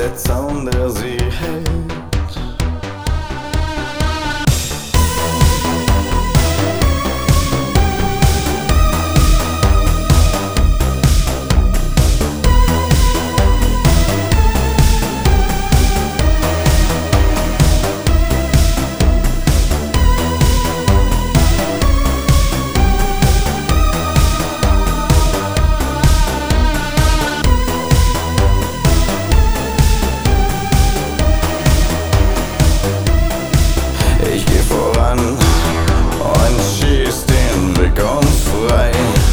der Zaun, der sie hält. Ich geh voran und schieß den Weg uns frei,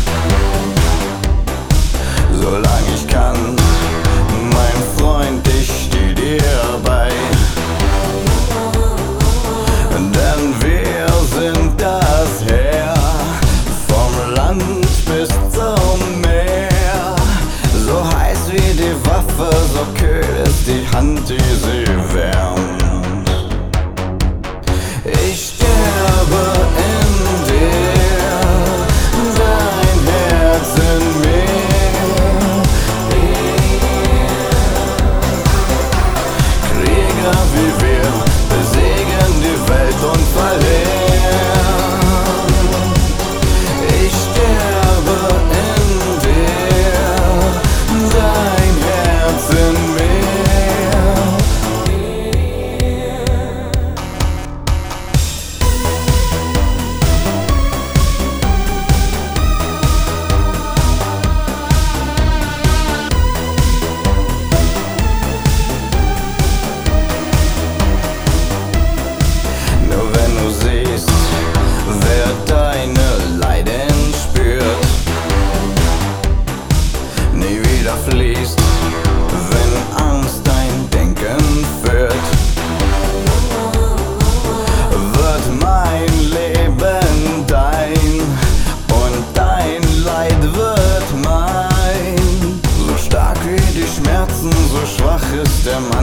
solange ich kann, mein Freund, ich steh dir bei. Denn wir sind das Heer, vom Land bis zum Meer. So heiß wie die Waffe, so kühl ist die Hand, die sie wärmt. Ich sterbe in dir, dein Herz in mir. Krieger wie wir besiegen die Welt und verlieren. Ich sterbe in dir, dein Herz in mir. Fließt, wenn Angst dein Denken führt, wird mein Leben dein und dein Leid wird mein. So stark wie die Schmerzen, so schwach ist der Mann.